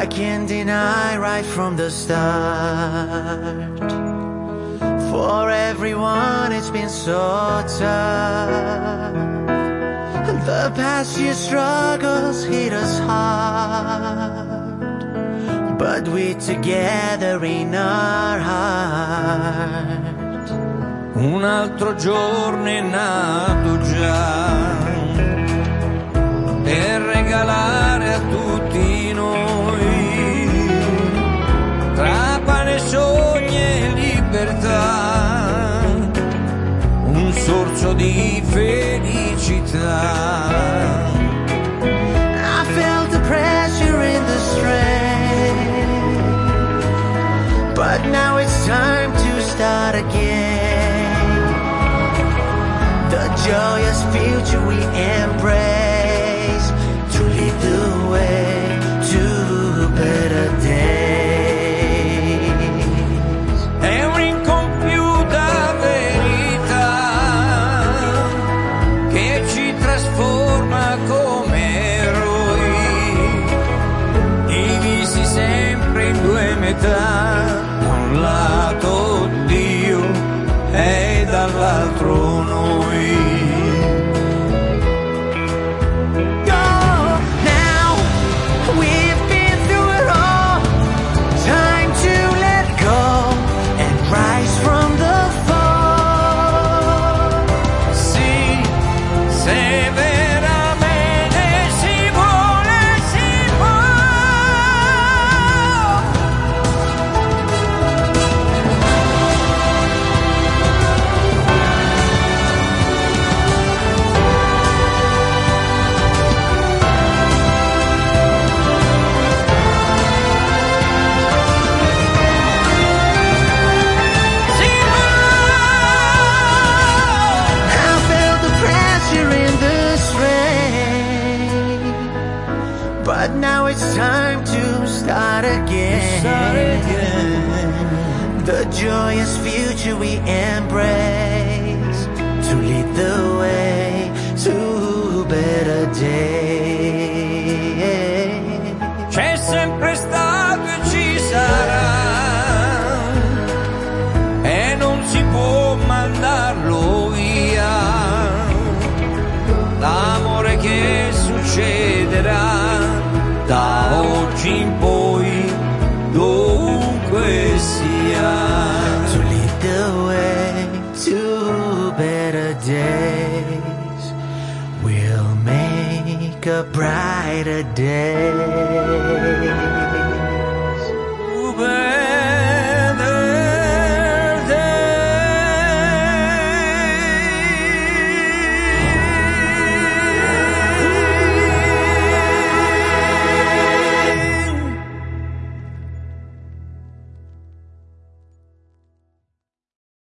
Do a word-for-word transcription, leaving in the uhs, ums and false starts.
I can't deny right from the start. For everyone it's been so tough. The past year's struggles hit us hard, but we're together in our heart. Un altro giorno è nato già per regalare a tutti noi, tra pane, sogni e libertà, un sorso di felicità. I felt the pressure in the strain, but now it's time to start again. The joyous future we embrace, to lead the way to better days. È un'incompiuta verità che ci trasforma come eroi, divisi sempre in due metà, da un lato Dio e dall'altro noi. But now it's time to start again. Start again. The joyous future we embrace, to lead the way to better days. C'è sempre stato e ci sarà, e non si può mandarlo via, l'amore che succederà da oggi in poi, dovunque sia. To lead the way to better days, we'll make a brighter day.